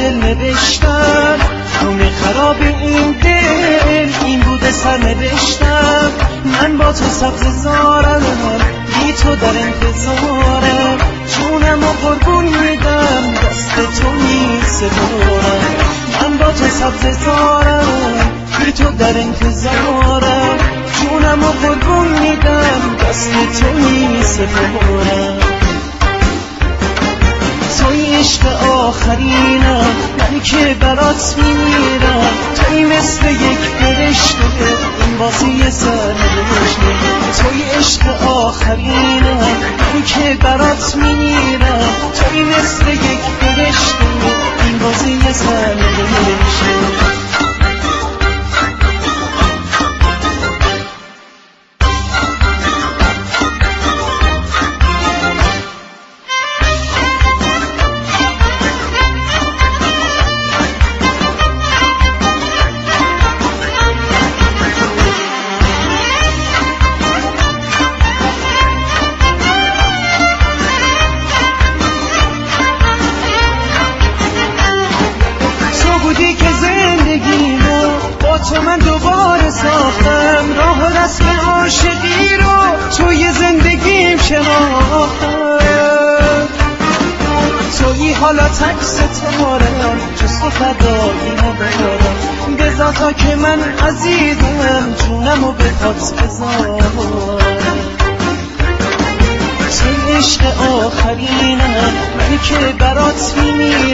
دل نوشتم، خونه خراب این دل این بوده سرنوشتم. من با تو سبز زارم، بی تو در انتظارم، جونم و قربون میدم دست تو میسپارم. من با تو سبز زارم، بی تو در انتظارم، جونم و قربون میدم دست تو میسپارم. توی عشق آخرینم، من که برات میمیرم، توی مثل یک فرشته این بازی سرنوشته. توی عشق آخرینم، من که برات میمیرم، توی مثل یک فرشته این بازی سرنوشته. تو من دوباره ساختم، راه رسم عاشقی رو توی زندگیم شناختم. توی حالا تک ستارم، جز تو فدایی ندارم، بذار تا که من عزیزم جونم و به پات بذارم. توی عشق آخرینم، من که برات میمیرم،